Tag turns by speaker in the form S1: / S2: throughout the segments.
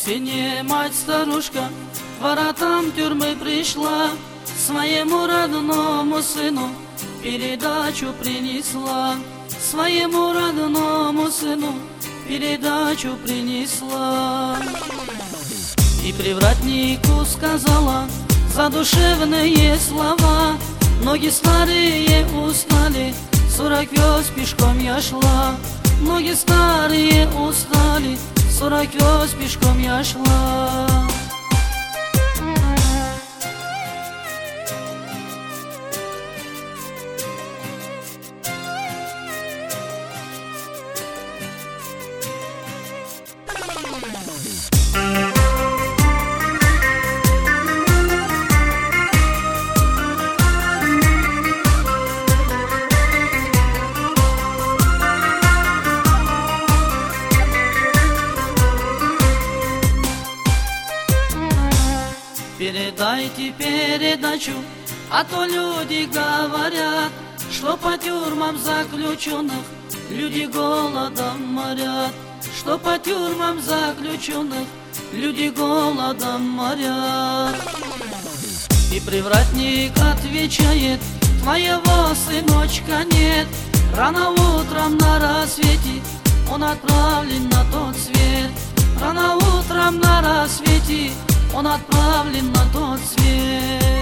S1: воскресенье мать-старушка к воротам тюрьмы пришла, своему родному сыну передачу принесла, своему родному сыну передачу принесла. И привратнику сказала задушевные слова: ноги старые устали, 40 верст пешком я шла. Ноги старые устали, 40 верст пешком я шла. Передайте передачу, а то люди говорят, что по тюрьмам заключенных люди голодом морят, что по тюрьмам заключенных люди голодом морят. И привратник отвечает: твоего сыночка нет, рано утром на рассвете он отправлен на тот свет, рано утром на рассвете он отправлен на тот свет.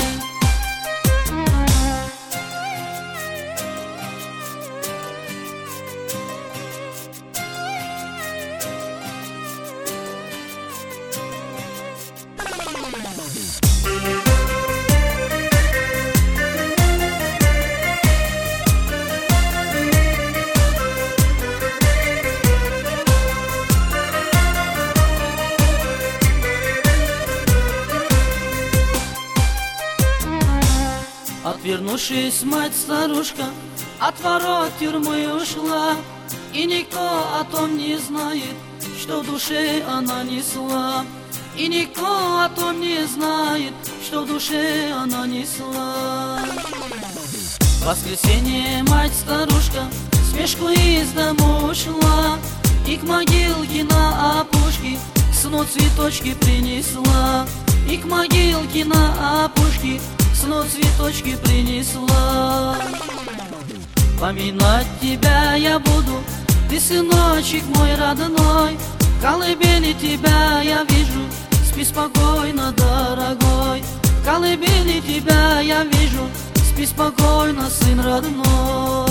S1: Отвернувшись, мать-старушка от ворот тюрьмы ушла, и никто о том не знает, что в душе она несла, и никто о том не знает, что в душе она несла. В воскресенье мать-старушка с мешку из дому ушла, и к могилке на опушке к сну цветочки принесла, и к могилке на опушке сну цветочки принесла. Поминать тебя я буду, ты, сыночек мой родной, в колыбели тебя я вижу, спи спокойно, дорогой. В колыбели тебя я вижу, спи спокойно, сын родной.